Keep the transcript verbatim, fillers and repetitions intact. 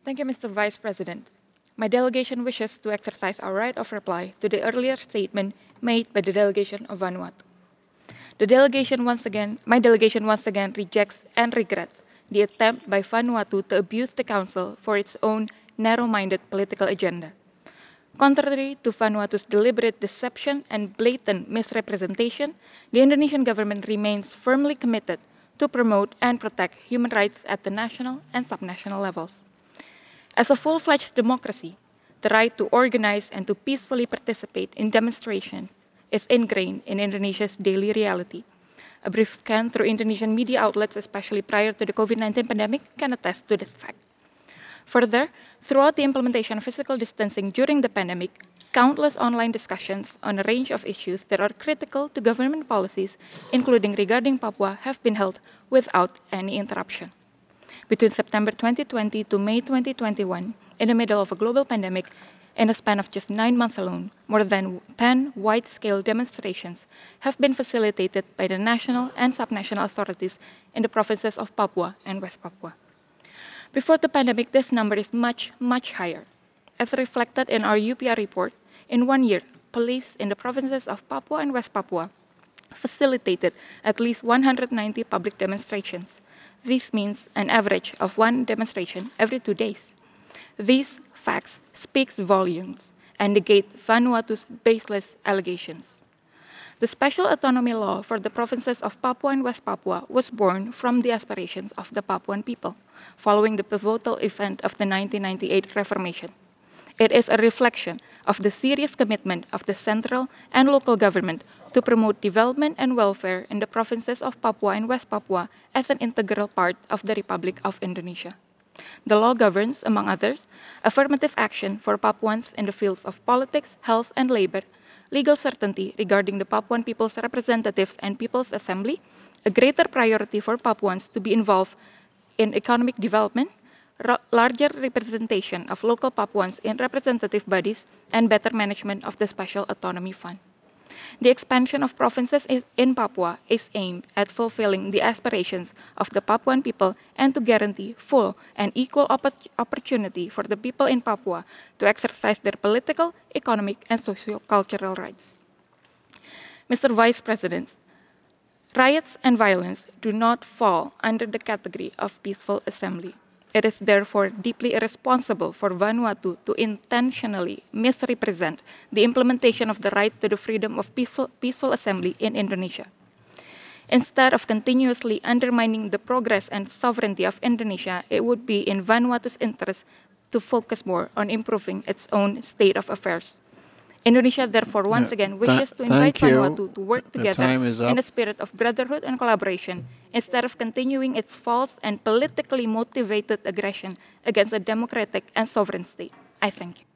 Thank you, Mister Vice President. My delegation wishes to exercise our right of reply to the earlier statement made by the delegation of Vanuatu. The delegation once again, my delegation once again rejects and regrets the attempt by Vanuatu to abuse the Council for its own narrow-minded political agenda. Contrary to Vanuatu's deliberate deception and blatant misrepresentation, the Indonesian government remains firmly committed to promote and protect human rights at the national and subnational levels. As a full-fledged democracy, the right to organize and to peacefully participate in demonstrations is ingrained in Indonesia's daily reality. A brief scan through Indonesian media outlets, especially prior to the COVID nineteen pandemic, can attest to this fact. Further, throughout the implementation of physical distancing during the pandemic, countless online discussions on a range of issues that are critical to government policies, including regarding Papua, have been held without any interruption. Between September twenty twenty to May twenty twenty-one, in the middle of a global pandemic, in a span of just nine months alone, more than ten wide scale demonstrations have been facilitated by the national and subnational authorities in the provinces of Papua and West Papua. Before the pandemic, this number is much, much higher. As reflected in our U P R report, in one year, police in the provinces of Papua and West Papua facilitated at least one hundred ninety public demonstrations. This means an average of one demonstration every two days. These facts speak volumes and negate Vanuatu's baseless allegations. The special autonomy law for the provinces of Papua and West Papua was born from the aspirations of the Papuan people following the pivotal event of the nineteen ninety-eight Reformation. It is a reflection of the serious commitment of the central and local government to promote development and welfare in the provinces of Papua and West Papua as an integral part of the Republic of Indonesia. The law governs, among others, affirmative action for Papuans in the fields of politics, health, and labor, legal certainty regarding the Papuan People's Representatives and People's Assembly, a greater priority for Papuans to be involved in economic development, ro- larger representation of local Papuans in representative bodies, and better management of the Special Autonomy Fund. The expansion of provinces is- in Papua is aimed at fulfilling the aspirations of the Papuan people and to guarantee full and equal oppor- opportunity for the people in Papua to exercise their political, economic, and socio-cultural rights. Mister Vice President, riots and violence do not fall under the category of peaceful assembly. It is therefore deeply irresponsible for Vanuatu to intentionally misrepresent the implementation of the right to the freedom of peaceful, peaceful assembly in Indonesia. Instead of continuously undermining the progress and sovereignty of Indonesia, it would be in Vanuatu's interest to focus more on improving its own state of affairs. Indonesia therefore once Uh, again th- wishes to invite thank you. Vanuatu to work The together time is in up. a spirit of brotherhood and collaboration instead of continuing its false and politically motivated aggression against a democratic and sovereign state. I thank you.